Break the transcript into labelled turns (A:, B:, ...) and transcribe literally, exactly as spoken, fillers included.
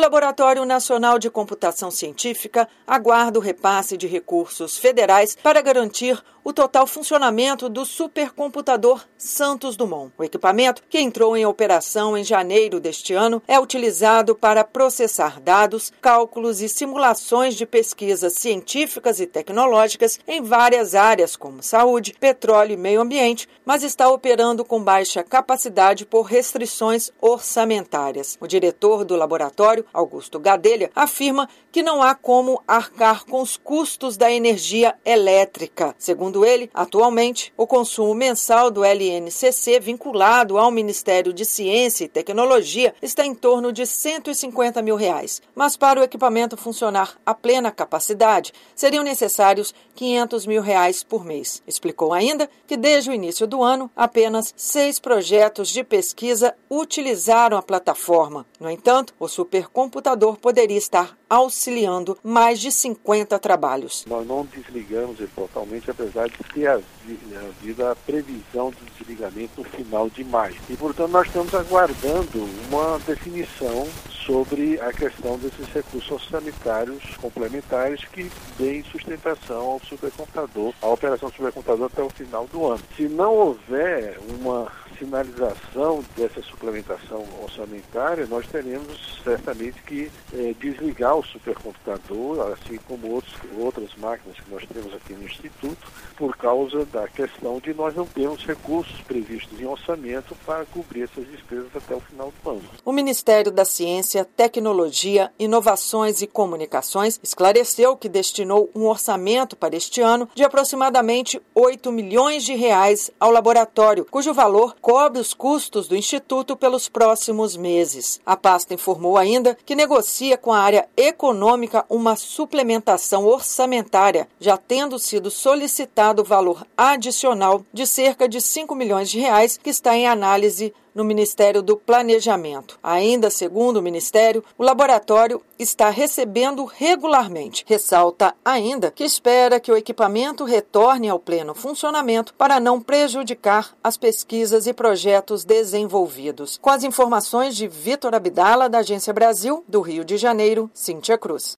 A: Laboratório Nacional de Computação Científica aguarda o repasse de recursos federais para garantir o total funcionamento do supercomputador Santos Dumont. O equipamento, que entrou em operação em janeiro deste ano, é utilizado para processar dados, cálculos e simulações de pesquisas científicas e tecnológicas em várias áreas, como saúde, petróleo e meio ambiente, mas está operando com baixa capacidade por restrições orçamentárias. O diretor do laboratório, Augusto Gadelha, afirma que não há como arcar com os custos da energia elétrica. Segundo ele, atualmente, o consumo mensal do L N C C vinculado ao Ministério de Ciência e Tecnologia está em torno de cento e cinquenta mil reais. Mas para o equipamento funcionar a plena capacidade, seriam necessários quinhentos mil reais por mês. Explicou ainda que desde o início do ano, apenas seis projetos de pesquisa utilizaram a plataforma. No entanto, o supercomputador poderia estar auxiliando mais de cinquenta trabalhos.
B: Nós não desligamos ele totalmente, apesar de ter havido a previsão do desligamento no final de maio. E, portanto, nós estamos aguardando uma definição sobre a questão desses recursos orçamentários complementares que deem sustentação ao supercomputador, à operação do supercomputador até o final do ano. Se não houver uma finalização dessa suplementação orçamentária, nós teremos certamente que eh, desligar o supercomputador, assim como outros, outras máquinas que nós temos aqui no Instituto, por causa da questão de nós não termos recursos previstos em orçamento para cobrir essas despesas até o final do ano.
A: O Ministério da Ciência, Tecnologia, Inovações e Comunicações esclareceu que destinou um orçamento para este ano de aproximadamente oito milhões de reais ao laboratório, cujo valor cobre os custos do Instituto pelos próximos meses. A pasta informou ainda que negocia com a área econômica uma suplementação orçamentária, já tendo sido solicitado valor adicional de cerca de cinco milhões de reais que está em análise no Ministério do Planejamento. Ainda segundo o Ministério, o laboratório está recebendo regularmente. Ressalta ainda que espera que o equipamento retorne ao pleno funcionamento para não prejudicar as pesquisas e projetos desenvolvidos. Com as informações de Vitor Abdala, da Agência Brasil, do Rio de Janeiro, Cíntia Cruz.